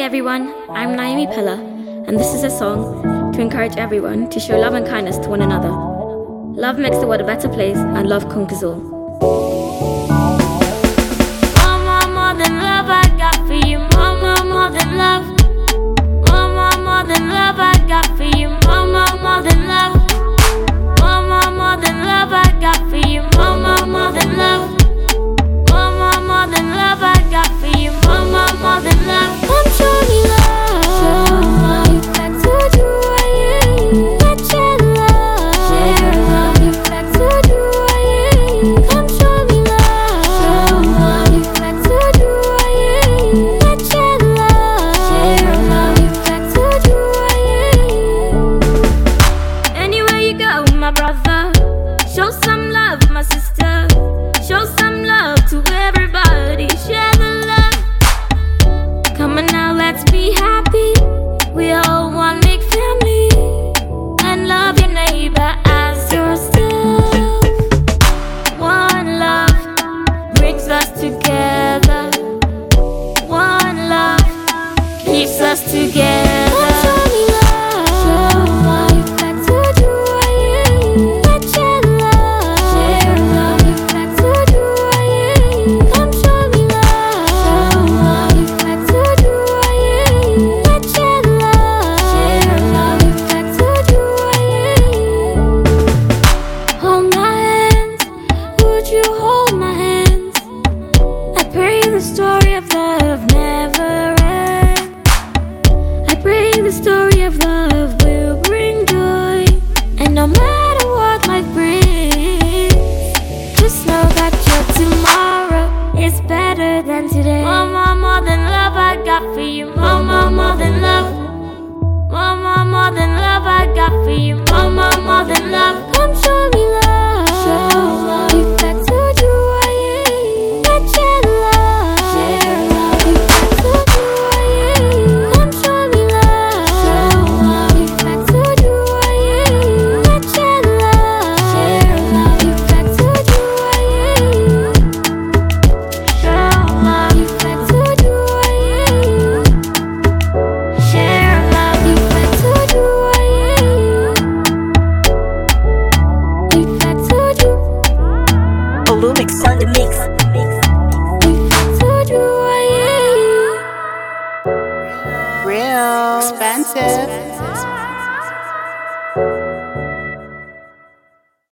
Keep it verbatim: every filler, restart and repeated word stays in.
everyone, I'm Naomi Pella, and this is a song to encourage everyone to show love and kindness to one another. Love makes the world a better place, and love conquers all. More, more than love I got for you. More, more, more than love. More, more, more than love I got for you. More, more, more than love. More, more, more than love I got for you. More, more, more than love. More, more, more than love I got for you. More, more, more than love. Come show me love. Show love. You got to do it. Get your love. Share love. You got to do it. Come show me love. Show love. You got to do it. Get your love. Share love. You got to do it. Anywhere you go, my brother, show some love, my sister. Show some love to everybody. Share the love. Come on now, let's be happy. We all one big family. And love your neighbor as yourself. One love brings us together. One love keeps us together. Show me love. Show love. You got to do it. Get your love. Share love. You got to do it. Come show me love. Show love. You got to do it. Get your love. Share love. You got to do it. Hold my hands. Would you hold my hands? I pray the story of love never ends. I pray the story of love will bring joy. And no matter what life brings, just know that your tomorrow is better than today. More, more, more than love I got for you. More, more, more than love. More, more, more than love I got for you. More, more, more than love. Come show me love. Show love. You got to do it. Get your love. Share love. You got to do it. Come show me love. Show love. You got to do it. Get your love. Share love. You got to do it. Show love. You got to do it. Share love. You got to do it. You got to do. Olumix on the mix. You got to do it. Real expensive.